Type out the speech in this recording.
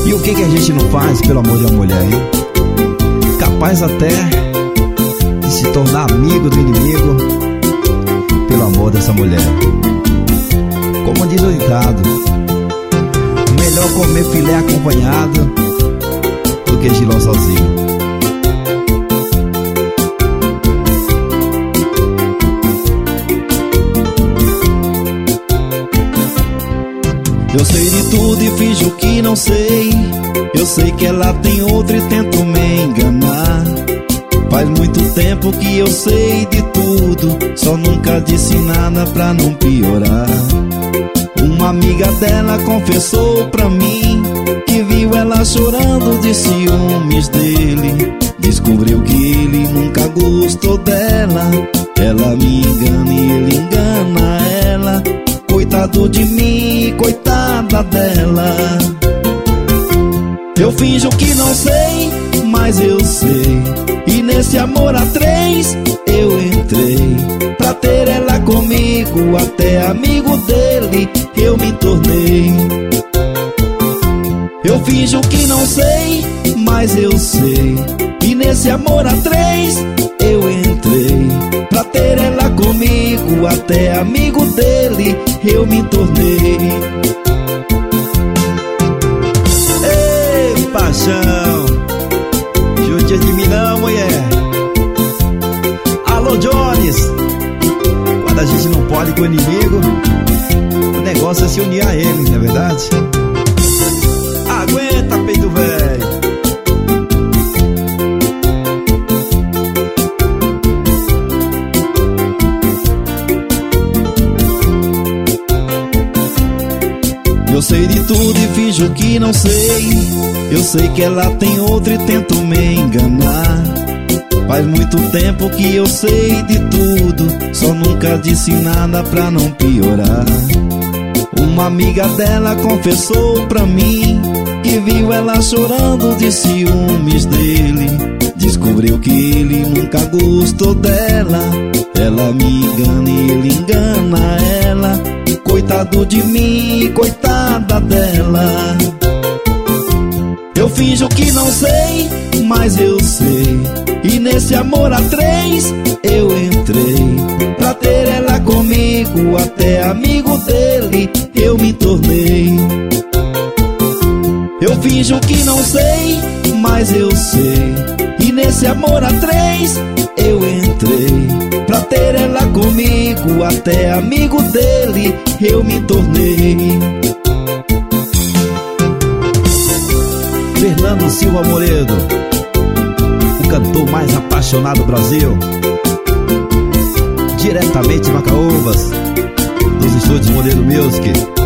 E o que que a gente não faz pelo amor de uma mulher, hein? Capaz até de se tornar amigo do inimigo pelo amor dessa mulher. Como diz o ditado, melhor comer filé acompanhado do que giló sozinho. Eu sei de tudo e finjo que não sei. Eu sei que ela tem outro e tento me enganar. Faz muito tempo que eu sei de tudo, só nunca disse nada pra não piorar. Uma amiga dela confessou pra mim que viu ela chorando de ciúmes dele. Descobriu que ele nunca gostou dela. Ela me engana e ele engana ela. Coitado de mim, coitada dela. Eu finjo que não sei, mas eu sei. E nesse amor a três eu entrei. Pra ter ela comigo, até amigo dele eu me tornei. Eu finjo que não sei, mas eu sei. E nesse amor a três eu entrei. Pra ter ela comigo, até amigo dele eu me tornei. Ei, paixão, judia de mim não, mulher. Alô, Jones. Quando a gente não pode com o inimigo, o negócio é se unir a ele, não é verdade? Aguenta, peito velho. Eu sei de tudo e finjo que não sei. Eu sei que ela tem outro e tento me enganar. Faz muito tempo que eu sei de tudo, só nunca disse nada pra não piorar. Uma amiga dela confessou pra mim que viu ela chorando de ciúmes dele. Descobriu que ele nunca gostou dela. Ela me engana e ele engana ela. Coitado de mim, coitada dela. Eu finjo que não sei, mas eu sei. E nesse amor a três eu entrei. Pra ter ela comigo, até amigo dele eu me tornei. Eu finjo que não sei, mas eu sei. E nesse amor a três eu entrei. Pra ter ela comigo, até amigo dele eu me tornei. Fernando Silva Moredo, o cantor mais apaixonado do Brasil, diretamente de Macaúbas, dos estúdios Modelo Music.